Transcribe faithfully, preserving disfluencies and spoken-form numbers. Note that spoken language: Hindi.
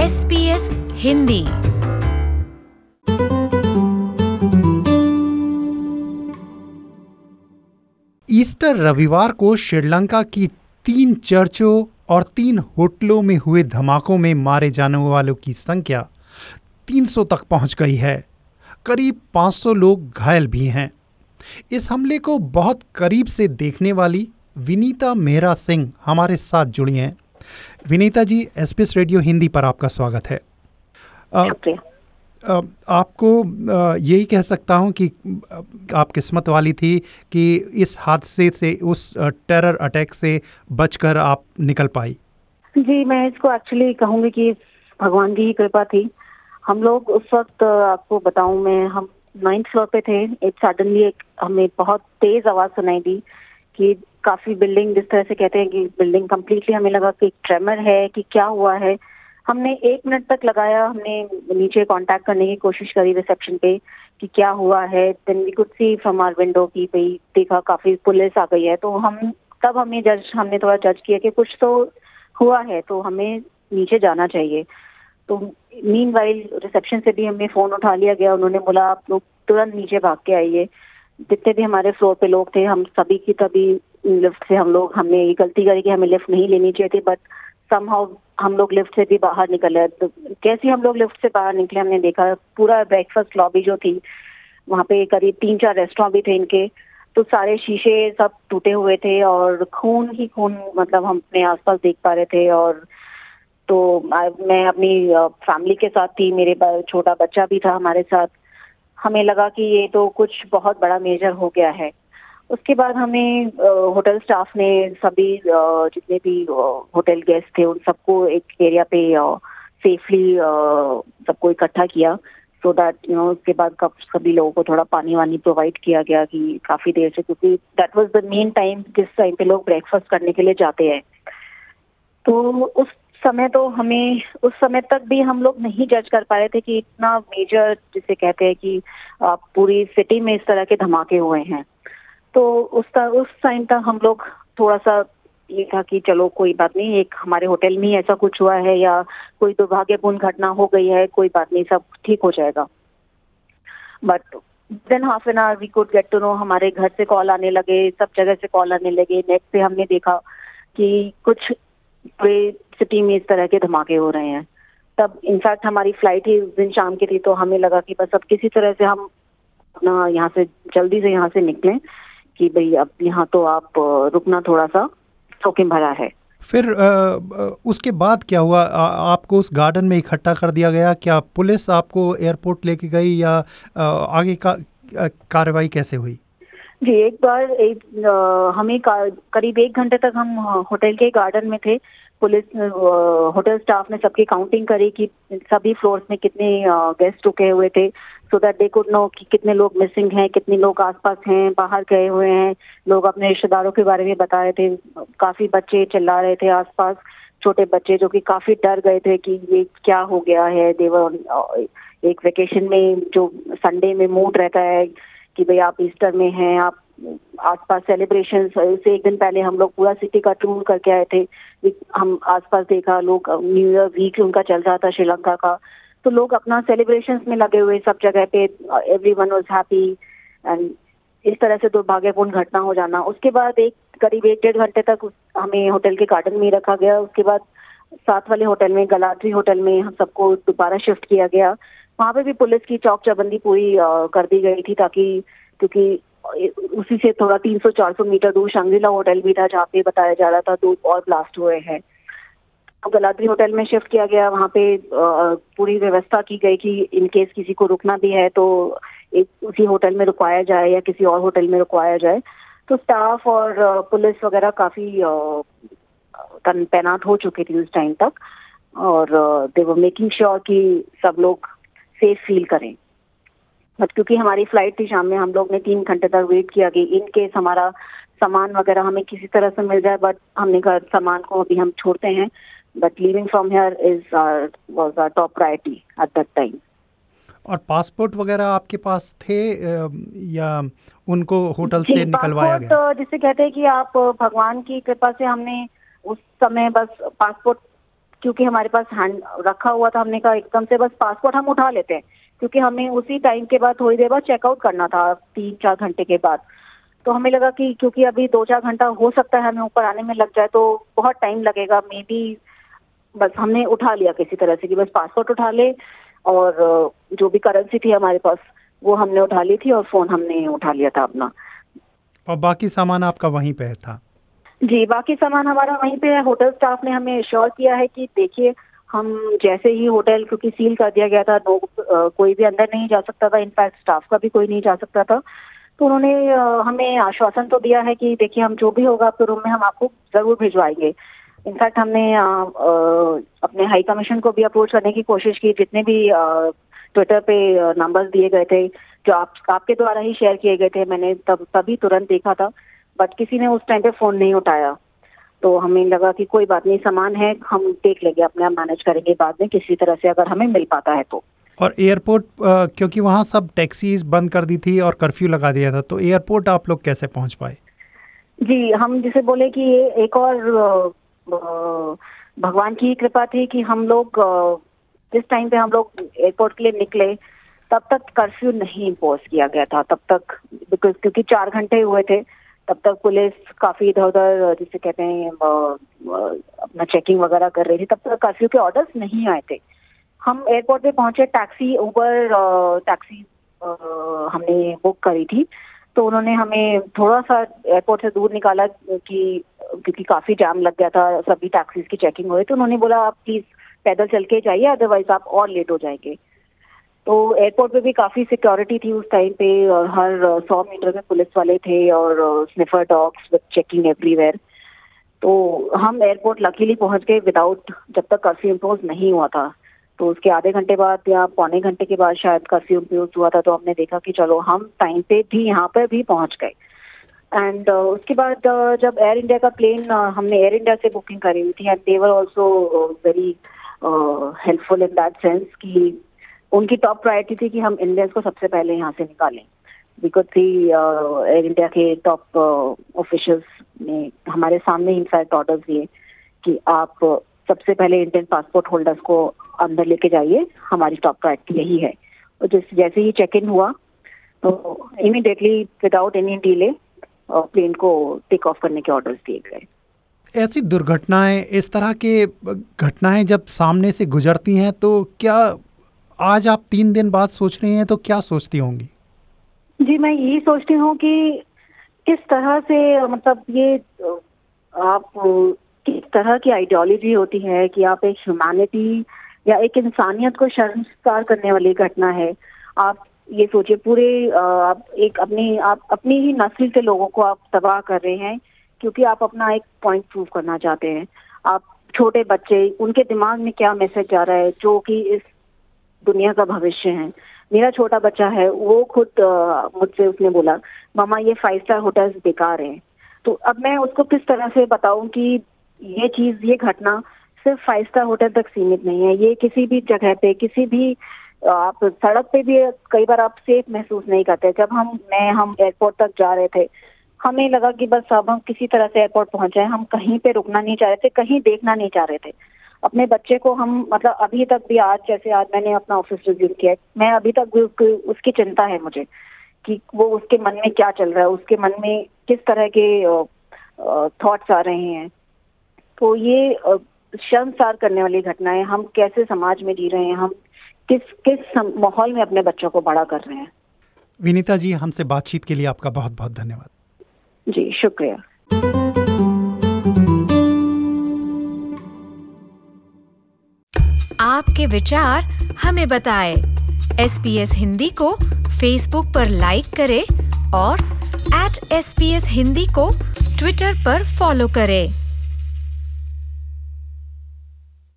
S B S Hindi. Easter रविवार को श्रीलंका की तीन चर्चों और तीन होटलों में हुए धमाकों में मारे जाने वालों की संख्या तीन सौ तक पहुंच गई है। करीब पाँच सौ लोग घायल भी हैं। इस हमले को बहुत करीब से देखने वाली विनीता मेहरा सिंह हमारे साथ जुड़ी हैं। Vinita ji, S B S radio Hindi पर आपका स्वागत है। आ, आ, आपको आ, यही कह सकता हूं कि आप किस्मत वाली थी कि इस हादसे से, उस टेरर अटैक से बचकर आप निकल पाई। जी, मैं इसको एक्चुअली कहूँगी कि भगवान की ही कृपा थी। हम लोग उस वक्त, आपको बताऊं मैं, हम नाइन्थ फ्लोर पे थे। एक सडनली एक हमें बहुत तेज आवाज सुनाई दी कि काफी बिल्डिंग, जिस तरह से कहते हैं कि बिल्डिंग कंप्लीटली, हमें लगा कि ट्रेमर है कि क्या हुआ है। हमने एक मिनट तक लगाया, हमने नीचे कांटेक्ट करने की कोशिश करी रिसेप्शन पे कि क्या हुआ है। Then we could see from our window की भाई देखा काफी पुलिस आ गई है। तो हम तब हमें जज हमने थोड़ा जज किया कि कुछ तो हुआ है, तो हमें नीचे जाना चाहिए। तो मीनवाइल रिसेप्शन से भी हमें फोन उठा लिया गया। उन्होंने बोला आप लोग तुरंत नीचे भाग के आइए। जितने भी हमारे फ्लोर पे लोग थे, हम सभी की तभी लिफ्ट से हम लोग हमने ये गलती करी कि हमें लिफ्ट नहीं लेनी चाहिए थी, बट समहाउ हम लोग लिफ्ट से भी बाहर निकले। तो कैसे हम लोग लिफ्ट से बाहर निकले, हमने देखा पूरा ब्रेकफास्ट लॉबी जो थी, वहाँ पे करीब तीन चार रेस्टोरेंट भी थे इनके, तो सारे शीशे सब टूटे हुए थे और खून ही खून, मतलब हम अपने आसपास देख पा रहे थे। और तो मैं अपनी फैमिली के साथ थी, मेरे छोटा बच्चा भी था हमारे साथ। हमें लगा कि ये तो कुछ बहुत बड़ा मेजर हो गया है। उसके बाद हमें होटल स्टाफ ने सभी जितने भी होटल गेस्ट थे उन सबको एक एरिया पे सेफली सबको इकट्ठा किया, सो दैट यू नो उसके बाद सभी लोगों को थोड़ा पानी वानी प्रोवाइड किया गया कि काफी देर से, क्योंकि that was the main time जिस टाइम पे लोग ब्रेकफास्ट करने के लिए जाते हैं। तो उस समय तो हमें उस समय तक भी हम लोग नहीं जज कर पाए थे कि इतना मेजर, जिसे कहते हैं कि पूरी सिटी में इस तरह के धमाके हुए हैं। तो उस उस टाइम तक हम लोग थोड़ा सा ये था कि चलो कोई बात नहीं, एक हमारे होटल में ऐसा कुछ हुआ है या कोई दुर्भाग्यपूर्ण घटना हो गई है, कोई बात नहीं, सब ठीक हो जाएगा। But then half an hour we could get to know, हमारे घर से कॉल आने लगे, सब जगह से कॉल आने लगे। नेक्स्ट पे हमने देखा कि कुछ पूरे सिटी में इस तरह के धमाके हो रहे हैं। तब इनफैक्ट हमारी फ्लाइट ही उस दिन शाम की थी, तो हमें लगा कि बस अब किसी तरह से हम अपना यहाँ से जल्दी से यहाँ से निकलें कि भाई अब यहाँ तो आप रुकना थोड़ा सा जोखिम भरा है। फिर आ, उसके बाद क्या हुआ? आ, आपको उस गार्डन में इकट्ठा कर दिया गया? क्या पुलिस आपको एयरपोर्ट लेके गई या आ, आगे का कार्रवाई कैसे हुई? जी, एक बार एक आ, हमें करीब एक घंटे तक हम होटल के गार्डन में थे। पुलिस होटल स्टाफ ने सबकी काउंटिंग करी कि सभी फ्लोर्स में कितने गेस्ट रुके हुए थे, so that they could know कि कितने लोग मिसिंग हैं, कितने लोग आसपास हैं, बाहर गए हुए हैं। लोग अपने रिश्तेदारों के बारे में बता रहे थे। काफी बच्चे चिल्ला रहे थे आसपास, छोटे बच्चे जो कि काफी डर गए थे कि ये क्या हो गया है। देवर एक वेकेशन में जो संडे में मूड रहता है कि भाई आप ईस्टर में हैं, आप आसपास सेलिब्रेशन से एक दिन पहले हम लोग पूरा सिटी का टूर करके आए थे। हम आसपास देखा, लोग न्यू ईयर वीक उनका चल रहा था श्रीलंका का, तो लोग अपना सेलिब्रेशंस में लगे हुए सब जगह पे, एवरीवन वाज हैप्पी। एंड इस तरह से दुर्भाग्यपूर्ण घटना हो जाना। उसके बाद एक करीब एक डेढ़ घंटे तक हमें होटल के गार्डन में ही रखा गया। उसके बाद साथ वाले होटल में, गलाट्री होटल में, हम सबको दोबारा शिफ्ट किया गया। वहाँ पे भी पुलिस की चौक चबंदी पूरी कर दी गई थी, ताकि क्योंकि उसी से थोड़ा तीन सौ चार सौ मीटर दूर शंग्रीला होटल भी था जहाँ पे बताया जा रहा था दो और ब्लास्ट हुए हैं। तो गलाट्री होटल में शिफ्ट किया गया। वहाँ पे पूरी व्यवस्था की गई कि इन केस किसी को रुकना भी है तो एक उसी होटल में रुकवाया जाए या किसी और होटल में रुकवाया जाए। तो स्टाफ और पुलिस वगैरह काफी तैनात हो चुकी थी उस टाइम तक, और दे वर मेकिंग श्योर कि सब लोग सेफ फील करें। बट क्योंकि हमारी फ्लाइट थी शाम में, हम लोग ने तीन घंटे तक वेट किया कि इन केस हमारा सामान वगैरह हमें किसी तरह से मिल जाए। बट हमने कहा सामान को अभी हम छोड़ते हैं, but living from here is was our top priority at that time. और पासपोर्ट वगैरह आपके पास थे या उनको होटल से निकलवाया गया? जिसे कहते हैं कि आप भगवान की कृपा से हमने उस समय बस पासपोर्ट क्योंकि हमारे पास हैंड रखा हुआ था, हमने कहा एकदम से बस पासपोर्ट हम उठा लेते हैं, क्योंकि हमें उसी टाइम के बाद थोड़ी देर बाद चेकआउट करना था, तीन चार घंटे के बाद। तो हमें लगा कि क्योंकि अभी दो चार घंटा हो सकता है हमें ऊपर आने में लग जाए, तो बहुत टाइम लगेगा मे बी, बस हमने उठा लिया किसी तरह से कि बस पासपोर्ट उठा ले, और जो भी करेंसी थी हमारे पास वो हमने उठा ली थी, और फोन हमने उठा लिया था अपना। और बाकी सामान आपका वहीं पे था? जी, बाकी सामान हमारा वहीं पे है। होटल स्टाफ ने हमें श्योर किया है कि देखिए, हम जैसे ही होटल, क्योंकि सील कर दिया गया था, नो कोई भी अंदर नहीं जा सकता था, इनफैक्ट स्टाफ का भी कोई नहीं जा सकता था, तो उन्होंने हमें आश्वासन तो दिया है कि देखिए हम जो भी होगा आपके रूम में हम आपको जरूर भिजवाएंगे। इनफैक्ट हमने आ, आ, अपने हाई कमीशन को भी अप्रोच करने की कोशिश की, जितने भी ट्विटर पे नंबर्स दिए गए थे जो आप आपके द्वारा ही शेयर किए गए थे, मैंने तब तभी तुरंत देखा था, बट किसी ने उस टाइम पे फोन नहीं उठाया। तो हमें लगा कि कोई बात नहीं, सामान है, हम देख लेंगे, अपने आप मैनेज करेंगे बाद में किसी तरह से, अगर हमें मिल पाता है तो। और एयरपोर्ट, क्योंकि वहाँ सब टैक्सीज बंद कर दी थी और कर्फ्यू लगा दिया था, तो एयरपोर्ट आप लोग कैसे पहुँच पाए? जी, हम जिसे बोले कि एक और भगवान की कृपा थी कि हम लोग जिस टाइम पे हम लोग एयरपोर्ट के लिए निकले तब तक कर्फ्यू नहीं इम्पोज किया गया था, तब तक, बिकॉज क्योंकि चार घंटे हुए थे, तब तक पुलिस काफी इधर उधर जिसे कहते हैं अपना चेकिंग वगैरह कर रही थी, तब तक कर्फ्यू के ऑर्डर्स नहीं आए थे। हम एयरपोर्ट पे पहुंचे, टैक्सी उबर टैक्सी हमने बुक करी थी, तो उन्होंने हमें थोड़ा सा एयरपोर्ट से दूर निकाला कि क्योंकि काफी जाम लग गया था, सभी टैक्सीज की चेकिंग हो रही, तो उन्होंने बोला आप प्लीज पैदल चल के जाइए, अदरवाइज आप और लेट हो जाएंगे। तो एयरपोर्ट पे भी काफी सिक्योरिटी थी उस टाइम पे, और हर सौ मीटर में पुलिस वाले थे और sniffer dogs with checking everywhere. तो हम एयरपोर्ट लकीली पहुंच गए विदाउट, जब तक कर्फ्यू इम्पोज नहीं हुआ था। तो उसके आधे घंटे बाद या पौने घंटे के बाद शायद कर्फ्यू इम्पोज हुआ था, तो हमने देखा कि चलो हम टाइम पे भी यहाँ पर भी पहुंच गए। एंड uh, उसके बाद uh, जब एयर इंडिया का प्लेन uh, हमने एयर इंडिया से बुकिंग करी हुई थी, and they were also very helpful in that sense कि उनकी टॉप प्रायोरिटी थी कि हम इंडियंस को सबसे पहले यहाँ से निकालें, बिकॉज थी एयर इंडिया के टॉप ऑफिशियल्स ने हमारे सामने इनफैक्ट ऑर्डर्स दिए कि आप uh, सबसे पहले इंडियन पासपोर्ट होल्डर्स को अंदर लेके जाइए, हमारी टॉप प्रायोरिटी यही है। और जिस जैसे ही चेक इन हुआ तो immediately without any delay plane को टेक ऑफ करने के ऑर्डर्स दिए गए। ऐसी दुर्घटनाएं, इस तरह के घटनाएं जब सामने से गुजरती हैं, तो क्या आज आप तीन दिन बाद सोच रही हैं तो क्या सोचती होंगी? जी, मैं यही सोचती हूँ कि किस तरह से, मतलब ये आप किस तरह की आइडियोलॉजी होती है कि आप एक ह्यूमैनिटी या एक इंसानियत को शर्मसार करने वाली घटना है। आप ये सोचिए, पूरे आप एक अपनी आप अपनी ही नस्ल के लोगों को आप तबाह कर रहे हैं क्योंकि आप अपना एक पॉइंट प्रूव करना चाहते हैं। आप छोटे बच्चे, उनके दिमाग में क्या मैसेज जा रहा है, जो कि इस दुनिया का भविष्य है। मेरा छोटा बच्चा है, वो खुद मुझसे उसने बोला मामा ये फाइव स्टार होटल्स बेकार हैं। तो अब मैं उसको किस तरह से बताऊं कि ये चीज, ये घटना सिर्फ फाइव स्टार होटल तक सीमित नहीं है, ये किसी भी जगह पे, किसी भी आप सड़क पे भी कई बार आप सेफ महसूस नहीं करते। जब हम मैं हम एयरपोर्ट तक जा रहे थे, हमें लगा कि बस अब हम किसी तरह से एयरपोर्ट पहुंच जाए, हम कहीं पे रुकना नहीं चाह रहे थे, कहीं देखना नहीं चाह रहे थे। अपने बच्चे को हम, मतलब अभी तक भी, आज जैसे आज मैंने अपना ऑफिस रिज्यूम किया, मैं अभी तक भी उसकी, उसकी चिंता है मुझे कि वो उसके मन में क्या चल रहा है, उसके मन में किस तरह के थॉट्स आ रहे हैं। तो ये शर्मसार करने वाली घटनाएं, हम कैसे समाज में जी रहे हैं, हम किस किस माहौल में अपने बच्चों को बड़ा कर रहे हैं। विनीता जी, हमसे बातचीत के लिए आपका बहुत बहुत धन्यवाद। जी, शुक्रिया। आपके विचार हमें बताएं। एस पी एस हिंदी को फेसबुक पर लाइक करें और at S P S Hindi को ट्विटर पर फॉलो करें।